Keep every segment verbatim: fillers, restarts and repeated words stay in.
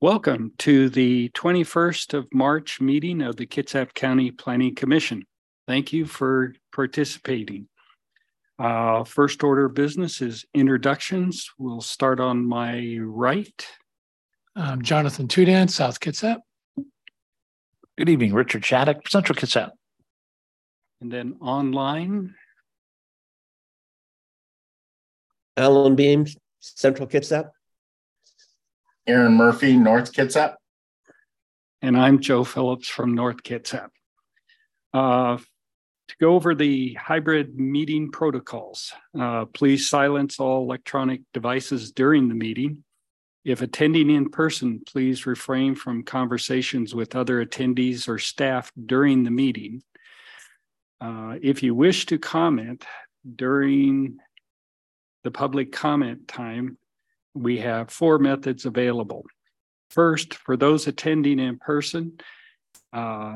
Welcome to the twenty-first of March meeting of the Kitsap County Planning Commission. Thank you for participating. Uh, first order of business is introductions. We'll start on my right. Um, Jonathan Tudan, South Kitsap. Good evening, Richard Shattuck, Central Kitsap. And then online. Alan Beams, Central Kitsap. Aaron Murphy, North Kitsap. And I'm Joe Phillips from North Kitsap. Uh, to go over the hybrid meeting protocols, uh, please silence all electronic devices during the meeting. If attending in person, please refrain from conversations with other attendees or staff during the meeting. Uh, if you wish to comment during the public comment time, we have four methods available. First, for those attending in person, uh,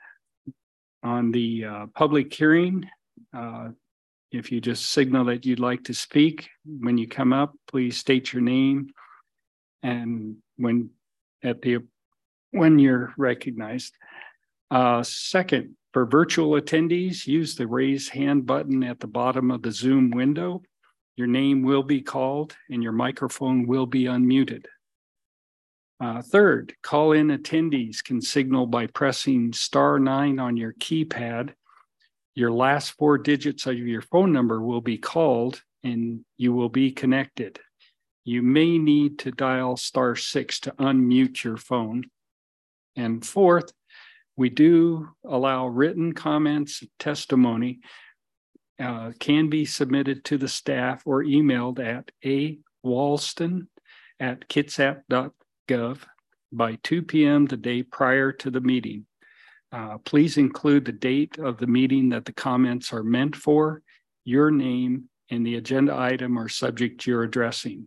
on the uh, public hearing, uh, if you just signal that you'd like to speak, when you come up, please state your name, and when at the when you're recognized. Uh, second, for virtual attendees, use the raise hand button at the bottom of the Zoom window. Your name will be called and your microphone will be unmuted. Uh, third, call-in attendees can signal by pressing star nine on your keypad. Your last four digits of your phone number will be called and you will be connected. You may need to dial star six to unmute your phone. And fourth, we do allow written comments, testimony, Uh, can be submitted to the staff or emailed at a walston at kitsap dot gov by two p m the day prior to the meeting. Uh, please include the date of the meeting that the comments are meant for, your name, and the agenda item or subject you're addressing.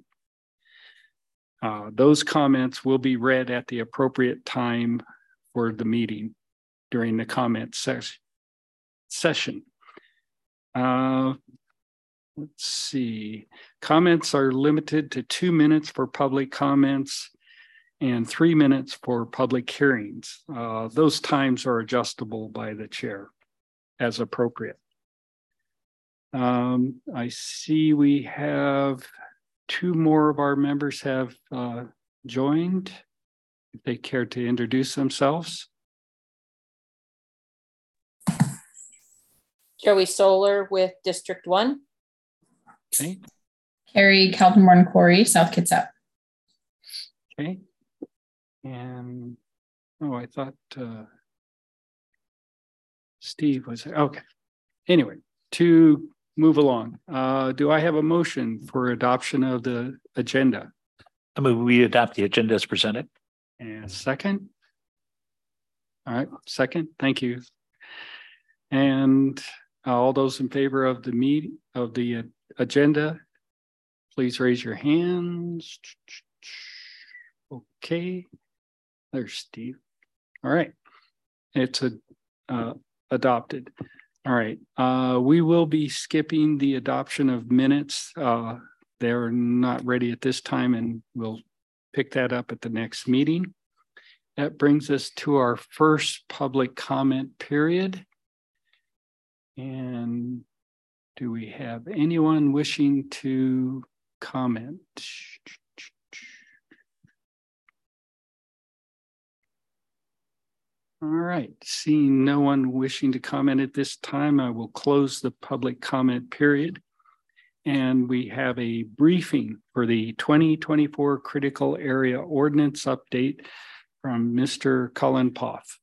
Uh, those comments will be read at the appropriate time for the meeting during the comment ses- session. Uh, let's see. Comments are limited to two minutes for public comments and three minutes for public hearings. Uh, those times are adjustable by the chair as appropriate. Um, I see we have two more of our members have uh, joined. If they care to introduce themselves. Joey Solar with District one. Okay. Carrie Kaltenborn Corey, South Kitsap. Okay. And, oh, I thought uh, Steve was, okay. Anyway, to move along, uh, do I have a motion for adoption of the agenda? I move we adopt the agenda as presented. And second? All right, second, thank you. And all those in favor of the meeting of the uh, agenda, please raise your hands. Okay, there's Steve. All right, it's a, uh, adopted. All right, uh, we will be skipping the adoption of minutes. Uh, they're not ready at this time, and we'll pick that up at the next meeting. That brings us to our first public comment period. And do we have anyone wishing to comment? All right, seeing no one wishing to comment at this time, I will close the public comment period. And we have a briefing for the twenty twenty-four Critical Area Ordinance update from Mister Colin Poth.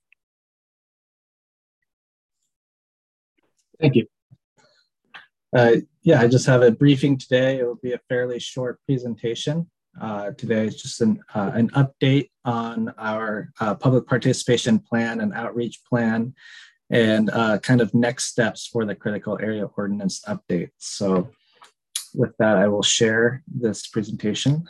Thank you. Uh, yeah, I just have a briefing today. It will be a fairly short presentation. Uh, today is just an, uh, an update on our uh, public participation plan and outreach plan and uh, kind of next steps for the critical area ordinance update. So with that, I will share this presentation.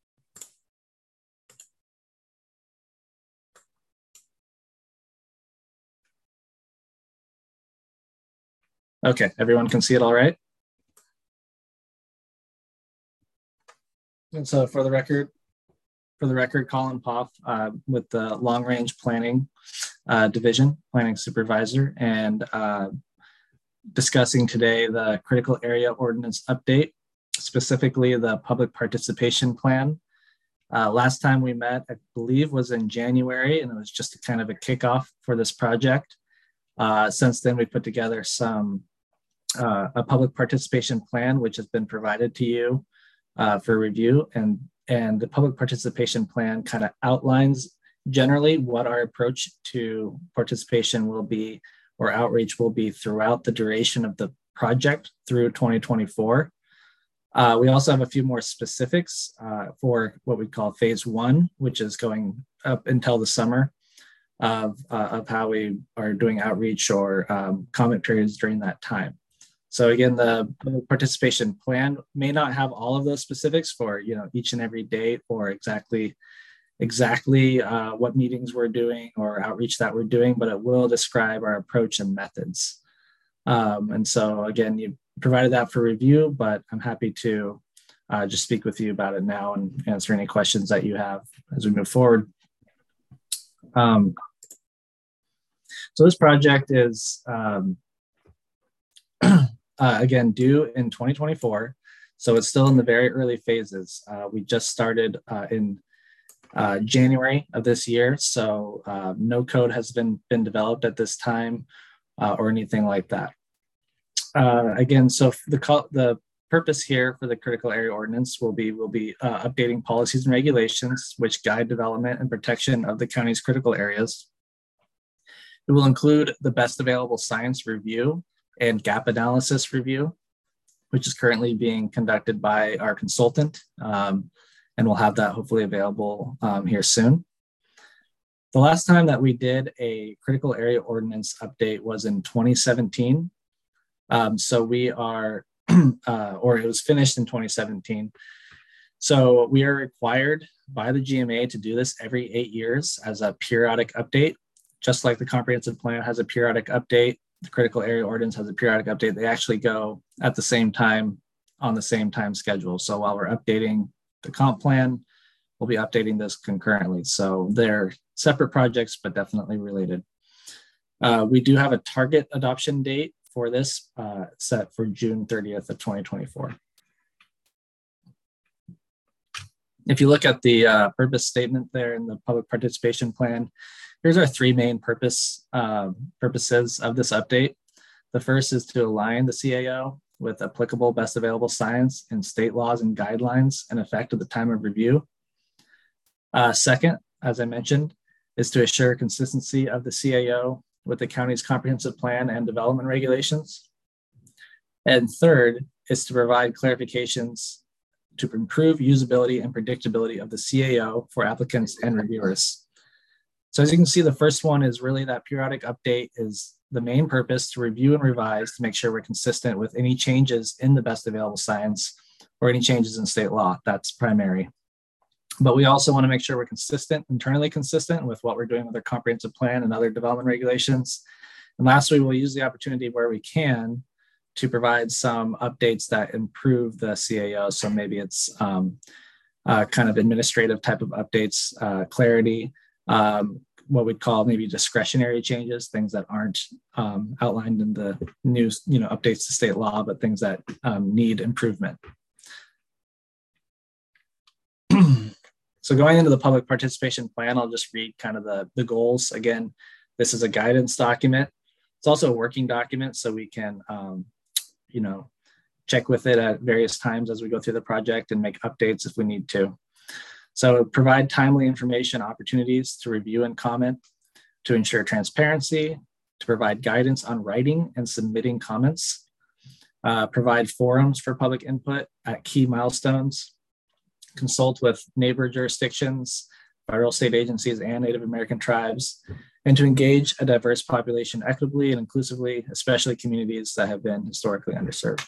Okay, everyone can see it all right? And so for the record, for the record, Colin Poff uh, with the Long Range Planning uh, Division, Planning Supervisor, and uh, discussing today the Critical Area Ordinance Update, specifically the Public Participation Plan. Uh, last time we met, I believe, was in January, and it was just a kind of a kickoff for this project. Uh, since then, we put together some uh, a public participation plan, which has been provided to you uh, for review, and and the public participation plan kind of outlines generally what our approach to participation will be, or outreach will be, throughout the duration of the project through twenty twenty-four. Uh, we also have a few more specifics uh, for what we call phase one, which is going up until the summer of, uh, of how we are doing outreach or um, comment periods during that time. So again, the participation plan may not have all of those specifics for, you know, each and every date, or exactly exactly uh, what meetings we're doing or outreach that we're doing, but it will describe our approach and methods. Um, and so again, you provided that for review, but I'm happy to uh, just speak with you about it now and answer any questions that you have as we move forward. Um, so this project is, um, uh, again, due in twenty twenty-four. So it's still in the very early phases. Uh, we just started uh, in uh, January of this year. So uh, no code has been, been developed at this time uh, or anything like that. Uh, again, so the, the purpose here for the critical area ordinance will be, will be uh, updating policies and regulations which guide development and protection of the county's critical areas. It will include the best available science review and gap analysis review, which is currently being conducted by our consultant. Um, and we'll have that hopefully available um, here soon. The last time that we did a critical area ordinance update was in twenty seventeen. Um, so we are, uh, or it was finished in twenty seventeen. So we are required by the G M A to do this every eight years as a periodic update, just like the comprehensive plan has a periodic update. The critical area ordinance has a periodic update. They actually go at the same time on the same time schedule. So while we're updating the comp plan, we'll be updating this concurrently. So they're separate projects, but definitely related. Uh, we do have a target adoption date for this uh, set for June thirtieth of twenty twenty-four. If you look at the uh, purpose statement there in the public participation plan, here's our three main purpose uh, purposes of this update. The first is to align the C A O with applicable best available science and state laws and guidelines in effect at the time of review. Uh, second, as I mentioned, is to assure consistency of the C A O with the county's comprehensive plan and development regulations. And third is to provide clarifications to improve usability and predictability of the C A O for applicants and reviewers. So as you can see, the first one is really that periodic update is the main purpose to review and revise to make sure we're consistent with any changes in the best available science or any changes in state law. That's primary. But we also want to make sure we're consistent, internally consistent with what we're doing with our comprehensive plan and other development regulations. And lastly, we'll use the opportunity where we can to provide some updates that improve the C A O. So maybe it's um, uh, kind of administrative type of updates, uh, clarity, um, what we'd call maybe discretionary changes, things that aren't um, outlined in the new, you know, updates to state law, but things that um, need improvement. So going into the public participation plan, I'll just read kind of the, the goals. Again, this is a guidance document. It's also a working document, so we can, um, you know, check with it at various times as we go through the project and make updates if we need to. So provide timely information opportunities to review and comment, to ensure transparency, to provide guidance on writing and submitting comments, uh, provide forums for public input at key milestones, consult with neighbor jurisdictions, federal state agencies, and Native American tribes, and to engage a diverse population equitably and inclusively, especially communities that have been historically underserved.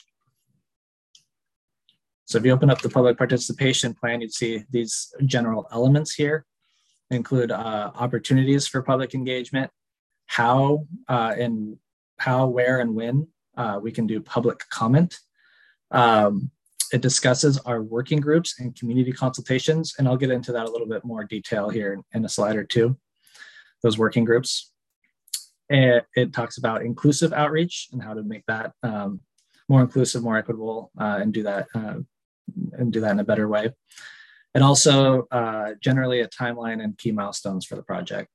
So if you open up the public participation plan, you'd see these general elements here include uh, opportunities for public engagement, how uh, and how, where, and when uh, we can do public comment. Um, It discusses our working groups and community consultations, and I'll get into that a little bit more detail here in a slide or two, those working groups. And it talks about inclusive outreach and how to make that um, more inclusive, more equitable, uh, and do that uh, and do that in a better way. And also uh, generally a timeline and key milestones for the project.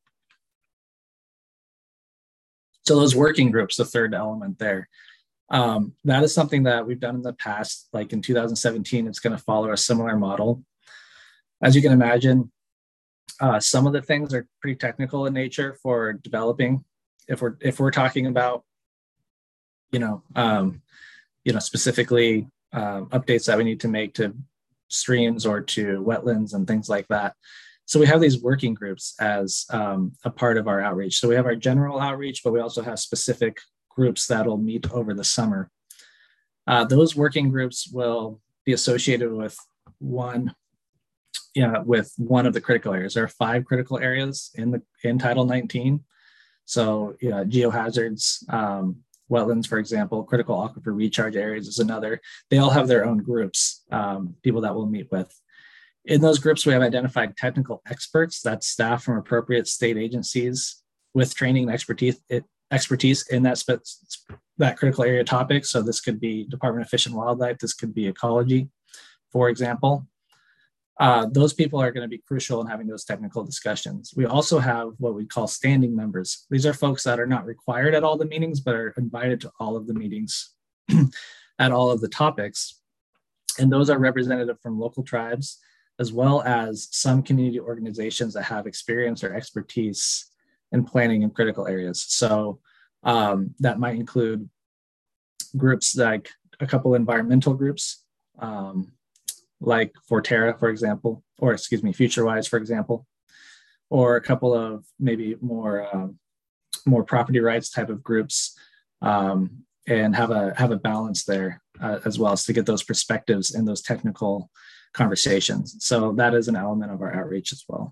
So those working groups, the third element there, um, that is something that we've done in the past. Like in two thousand seventeen, it's going to follow a similar model. As you can imagine, uh, some of the things are pretty technical in nature for developing. If we're if we're talking about, you know, um, you know, specifically uh, updates that we need to make to streams or to wetlands and things like that. So we have these working groups as um, a part of our outreach. So we have our general outreach, but we also have specific groups that'll meet over the summer. Uh, those working groups will be associated with one, yeah, with one of the critical areas. There are five critical areas in the in Title nineteen. So yeah, geohazards, um, wetlands, for example, critical aquifer recharge areas is another. They all have their own groups, um, people that we'll meet with. In those groups, we have identified technical experts, that's staff from appropriate state agencies with training and expertise, expertise in that, that critical area topic. So this could be Department of Fish and Wildlife, this could be ecology, for example. Uh, those people are going to be crucial in having those technical discussions. We also have what we call standing members. These are folks that are not required at all the meetings, but are invited to all of the meetings at all of the topics. And those are representative from local tribes, as well as some community organizations that have experience or expertise in planning in critical areas. So um, that might include groups like a couple environmental groups, um, like Forterra, for example, or excuse me, FutureWise, for example, or a couple of maybe more um, more property rights type of groups, um, and have a have a balance there uh, as well as to get those perspectives and those technical conversations. So that is an element of our outreach as well.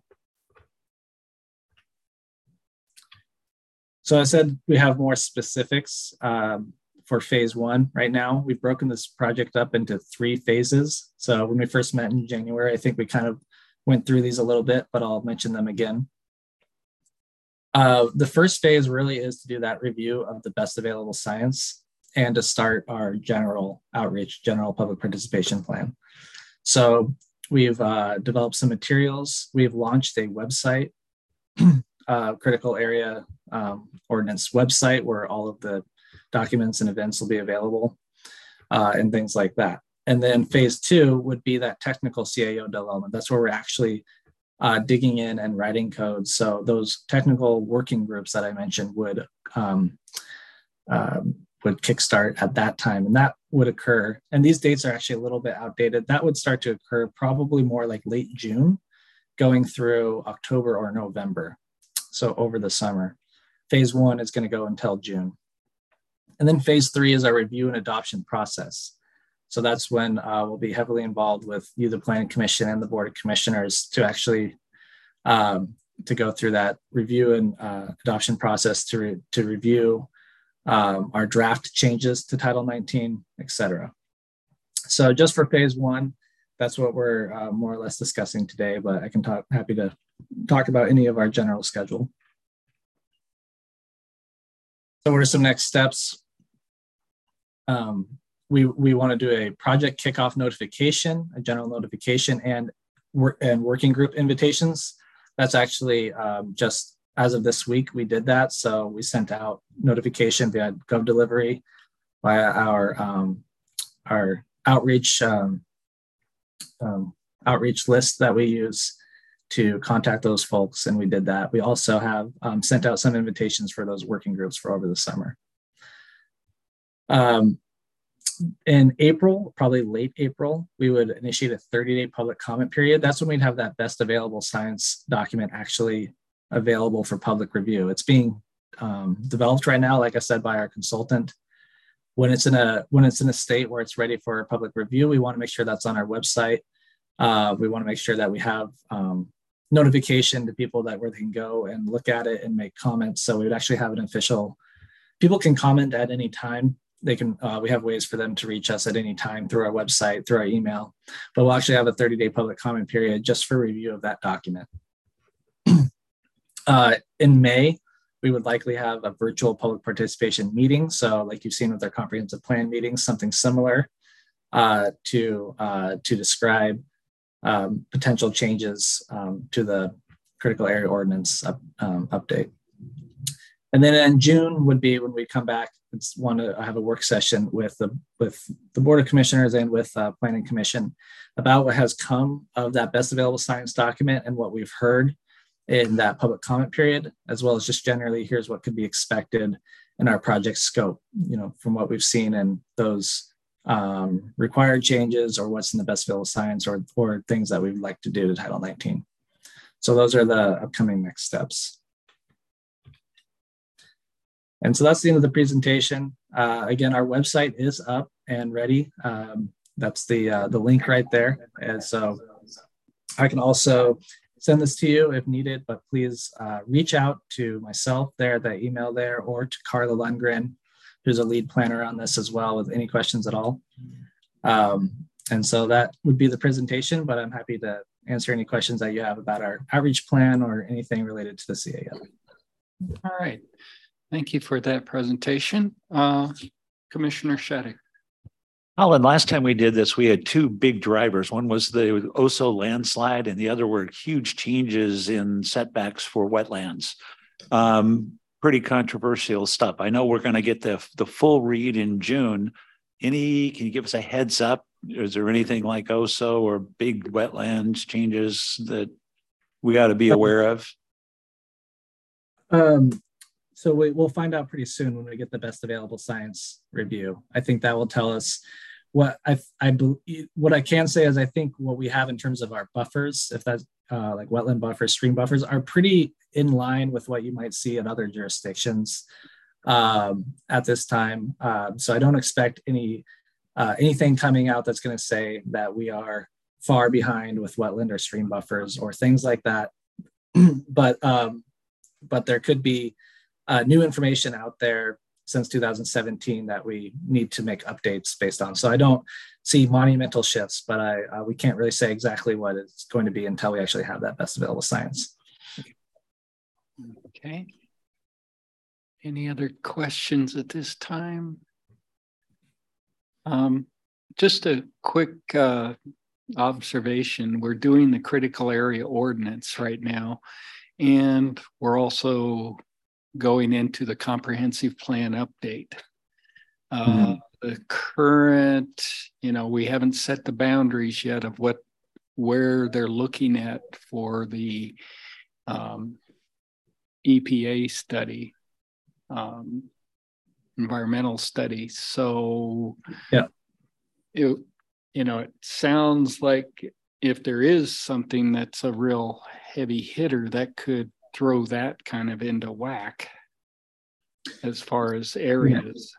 So I said we have more specifics um, for phase one right now. We've broken this project up into three phases. So when we first met in January, I think we kind of went through these a little bit, but I'll mention them again. Uh, the first phase really is to do that review of the best available science and to start our general outreach, general public participation plan. So we've uh, developed some materials. We've launched a website, uh, critical area um, ordinance website, where all of the documents and events will be available uh, and things like that. And then phase two would be that technical C A O development. That's where we're actually uh, digging in and writing code. So those technical working groups that I mentioned would um, um, would kickstart at that time, and that would occur. And these dates are actually a little bit outdated. That would start to occur probably more like late June, going through October or November. So over the summer. Phase one is going to go until June. And then phase three is our review and adoption process. So that's when uh, we'll be heavily involved with you, the Planning Commission, and the Board of Commissioners to actually um, to go through that review and uh, adoption process to, re to review um, our draft changes to Title nineteen, et cetera. So just for phase one, that's what we're uh, more or less discussing today, but I can talk, happy to talk about any of our general schedule. So what are some next steps? Um, we we want to do a project kickoff notification, a general notification, and work and working group invitations. That's actually um, just as of this week we did that. So we sent out notification via GovDelivery via our um, our outreach um, um, outreach list that we use to contact those folks, and we did that. We also have um, sent out some invitations for those working groups for over the summer. Um, in April, probably late April, we would initiate a thirty day public comment period. That's when we'd have that best available science document actually available for public review. It's being um, developed right now, like I said, by our consultant. When it's in a when it's in a state where it's ready for public review, we want to make sure that's on our website. Uh, we want to make sure that we have um, notification to people that where they can go and look at it and make comments. So we would actually have an official, people can comment at any time they can, uh, we have ways for them to reach us at any time through our website, through our email, but we'll actually have a thirty day public comment period just for review of that document. uh, in May, we would likely have a virtual public participation meeting. So like you've seen with our comprehensive plan meetings, something similar uh, to, uh, to describe um, potential changes um, to the critical area ordinance up, um, update. And then in June would be when we come back. It's want to have a work session with the with the Board of Commissioners and with uh, Planning Commission about what has come of that best available science document and what we've heard in that public comment period, as well as just generally here's what could be expected in our project scope, you know, from what we've seen in those um, required changes or what's in the best available science or, or things that we'd like to do to Title nineteen. So those are the upcoming next steps. And so that's the end of the presentation. Uh, again, our website is up and ready. Um, that's the uh, the link right there. And so I can also send this to you if needed, but please uh, reach out to myself there, the email there, or to Carla Lundgren, who's a lead planner on this as well, with any questions at all. Um, and so that would be the presentation, but I'm happy to answer any questions that you have about our outreach plan or anything related to the C A O. All right. Thank you for that presentation. Uh, Commissioner Shadegg. Alan, last time we did this, we had two big drivers. One was the Oso landslide, and the other were huge changes in setbacks for wetlands. Um, pretty controversial stuff. I know we're going to get the, the full read in June. Any, can you give us a heads up? Is there anything like Oso or big wetlands changes that we ought to be aware of? Um, So we, we'll find out pretty soon when we get the best available science review. I think that will tell us what I, I what I can say is I think what we have in terms of our buffers, if that's uh, like wetland buffers, stream buffers, are pretty in line with what you might see in other jurisdictions um, at this time. Um, so I don't expect any uh, anything coming out that's going to say that we are far behind with wetland or stream buffers or things like that. but um, but there could be Uh, new information out there since two thousand seventeen that we need to make updates based on. So I don't see monumental shifts, but I uh, we can't really say exactly what it's going to be until we actually have that best available science. Okay. Any other questions at this time? Um, just a quick uh, observation. We're doing the critical area ordinance right now, and we're also going into the comprehensive plan update. Uh, mm-hmm. The current, you know, we haven't set the boundaries yet of what, where they're looking at for the um, E P A study, um, environmental study. So, yeah, it, you know, it sounds like if there is something that's a real heavy hitter, that could throw that kind of into whack as far as areas.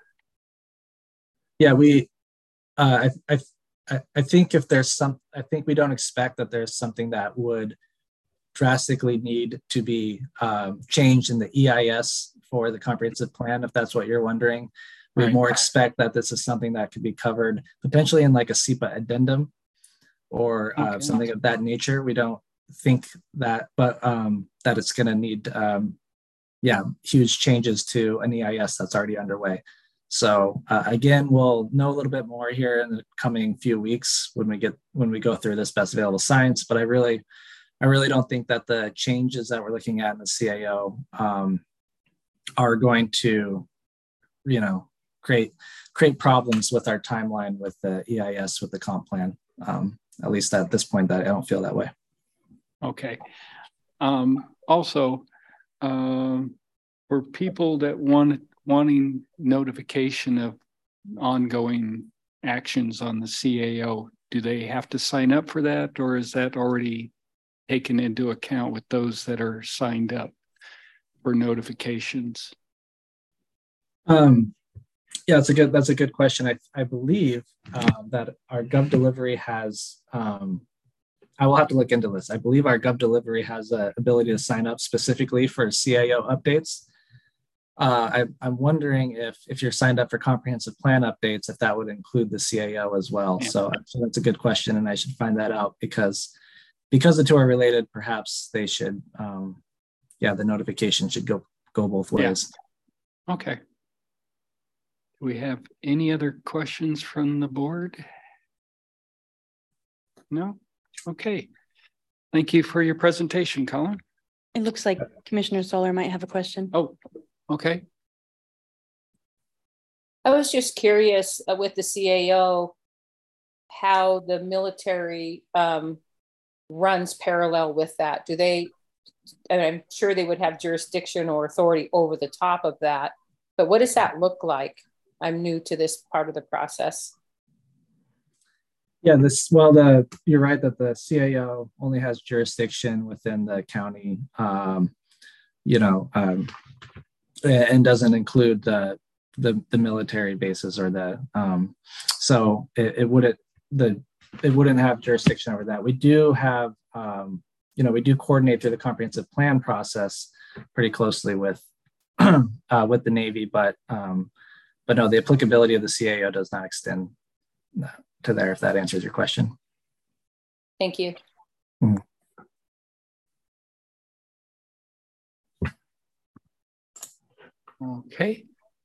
Yeah, yeah we, uh, I, I, I think if there's some, I think we don't expect that there's something that would drastically need to be um, changed in the E I S for the comprehensive plan, if that's what you're wondering. We right. more expect that this is something that could be covered potentially in like a S E P A addendum or uh, okay. something of that nature. We don't think that, but um, that it's going to need, um, yeah, huge changes to an E I S that's already underway. So uh, again, we'll know a little bit more here in the coming few weeks when we get when we go through this best available science. But I really, I really don't think that the changes that we're looking at in the C A O um, are going to, you know, create create problems with our timeline with the E I S with the comp plan. Um, at least at this point, that I don't feel that way. Okay. Um, also, um, for people that want wanting notification of ongoing actions on the C A O, do they have to sign up for that, or is that already taken into account with those that are signed up for notifications? Um, yeah, that's a good that's a good question. I I believe uh, that our Gov Delivery has. Um, I will have to look into this. I believe our Gov Delivery has the ability to sign up specifically for C A O updates. Uh, I, I'm wondering if if you're signed up for comprehensive plan updates, if that would include the C A O as well. Yeah. So, so that's a good question, and I should find that out because because the two are related. Perhaps they should, um, yeah, the notification should go go both ways. Yeah. Okay. Do we have any other questions from the board? No? Okay. Thank you for your presentation, Colin. It looks like Commissioner Solar might have a question. Oh, okay. I was just curious uh, with the C A O, how the military um, runs parallel with that. Do they, and I'm sure they would have jurisdiction or authority over the top of that, but what does that look like? I'm new to this part of the process. Yeah, this, well, the you're right that the C A O only has jurisdiction within the county, um, you know, um, and doesn't include the the, the military bases or the um, so it, it wouldn't the it wouldn't have jurisdiction over that. We do have, um, you know, we do coordinate through the comprehensive plan process pretty closely with uh, with the Navy, but um, but no, the applicability of the C A O does not extend to there, if that answers your question. Thank you. Mm-hmm. Okay.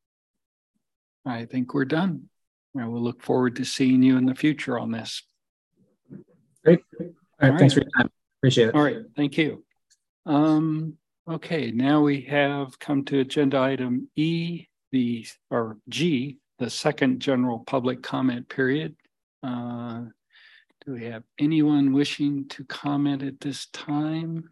I think we're done. I will look forward to seeing you in the future on this. Great. All right. All Thanks right. for your time. Appreciate it. All right. Thank you. Um, okay. Now we have come to agenda item E, the or G, the second general public comment period. Uh, do we have anyone wishing to comment at this time?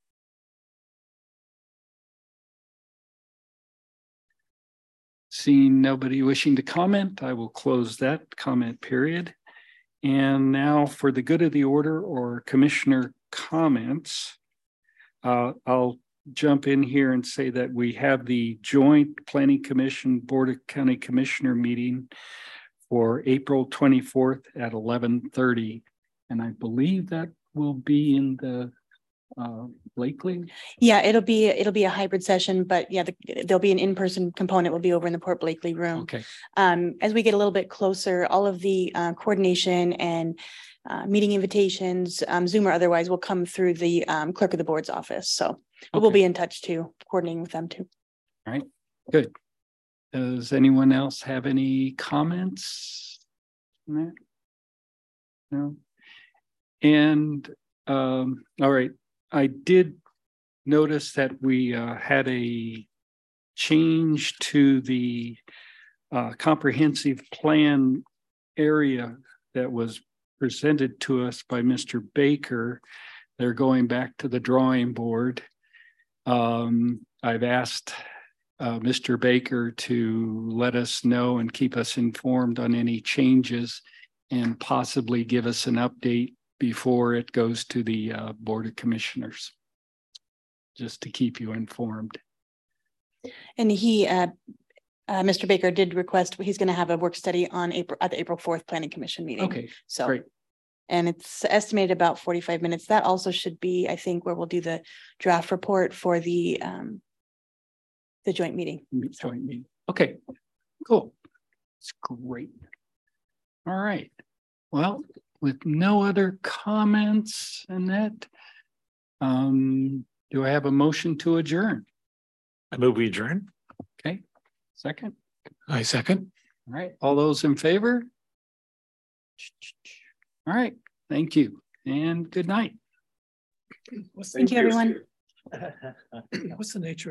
Seeing nobody wishing to comment, I will close that comment period. And now for the good of the order or commissioner comments, uh, I'll jump in here and say that we have the joint Planning Commission Board of County Commissioner meeting for April twenty-fourth at eleven thirty. And I believe that will be in the uh, Blakely. Yeah, it'll be it'll be a hybrid session, but yeah, the, there'll be an in-person component. Will be over in the Port Blakely room. Okay. Um, as we get a little bit closer, all of the uh, coordination and uh, meeting invitations, um, Zoom or otherwise, will come through the um, clerk of the board's office. So Okay. we'll be in touch too, coordinating with them too. All right. Good. Does anyone else have any comments on that? No. And um, all right. I did notice that we uh, had a change to the uh, comprehensive plan area that was presented to us by Mister Baker. They're going back to the drawing board. Um, I've asked uh, Mister Baker to let us know and keep us informed on any changes and possibly give us an update before it goes to the uh, Board of Commissioners, just to keep you informed. And he, uh, uh, Mister Baker did request, he's going to have a work study on April at the April fourth Planning Commission meeting. Okay, so great. And it's estimated about forty-five minutes. That also should be, I think, where we'll do the draft report for the um, the joint meeting. Joint meeting. Okay, cool. It's great. All right. Well, with no other comments and that, um, do I have a motion to adjourn? I move we adjourn. Okay, second. I second. All right, all those in favor? All right, thank you and good night. What's Thank you, everyone. What's the nature